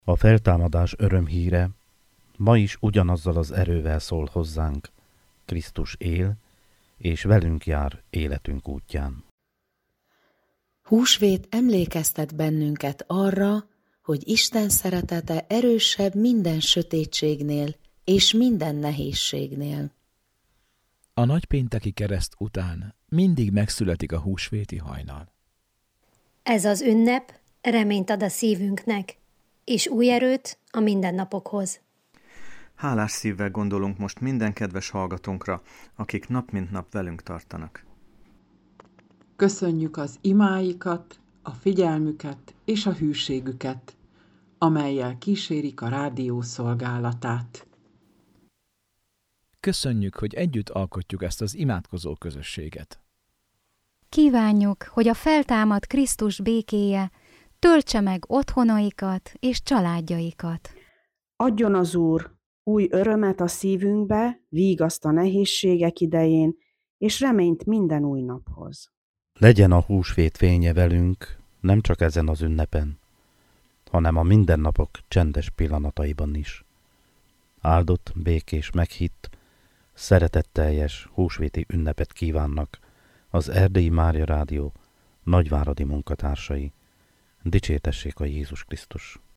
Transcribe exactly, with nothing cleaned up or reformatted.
A feltámadás örömhíre ma is ugyanazzal az erővel szól hozzánk. Krisztus él, és velünk jár életünk útján. Húsvét emlékeztet bennünket arra, hogy Isten szeretete erősebb minden sötétségnél és minden nehézségnél. A nagypénteki kereszt után mindig megszületik a húsvéti hajnal. Ez az ünnep reményt ad a szívünknek, és új erőt a mindennapokhoz. Hálás szívvel gondolunk most minden kedves hallgatónkra, akik nap mint nap velünk tartanak. Köszönjük az imáikat, a figyelmüket és a hűségüket, amellyel kísérik a rádió szolgálatát. Köszönjük, hogy együtt alkotjuk ezt az imádkozó közösséget. Kívánjuk, hogy a feltámadt Krisztus békéje töltse meg otthonaikat és családjaikat. Adjon az Úr új örömet a szívünkbe, vígaszt a nehézségek idején, és reményt minden új naphoz. Legyen a húsvét fénye velünk, nem csak ezen az ünnepen, hanem a mindennapok csendes pillanataiban is. Áldott, békés, meghitt, szeretetteljes húsvéti ünnepet kívánnak az Erdélyi Mária Rádió nagyváradi munkatársai. Dicsértessék a Jézus Krisztus!